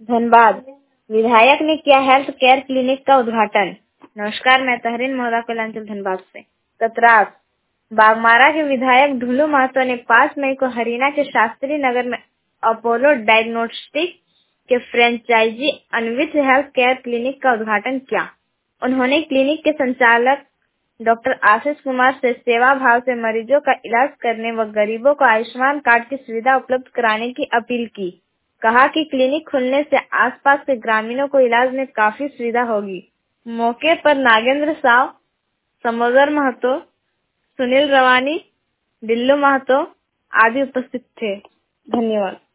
धनबाद विधायक ने किया हेल्थ केयर क्लिनिक का उद्घाटन। नमस्कार, मैं तहरीन मोहदा कोलांचल धनबाद से। कतरास बागमारा के विधायक ढुलू महतो ने 5 मई को हरियाणा के शास्त्री नगर में अपोलो डायग्नोस्टिक के franchise Anvit health care clinic का उद्घाटन किया। उन्होंने क्लिनिक के संचालक डॉक्टर आशीष कुमार से सेवा भाव से मरीजों का इलाज करने व गरीबों को आयुष्मान कार्ड की सुविधा उपलब्ध कराने की अपील की। कहा कि क्लिनिक खुलने से आसपास के ग्रामीणों को इलाज में काफी सुविधा होगी। मौके पर नागेंद्र साव, समोदर महतो, सुनील रवानी, डिल्लू महतो आदि उपस्थित थे। धन्यवाद।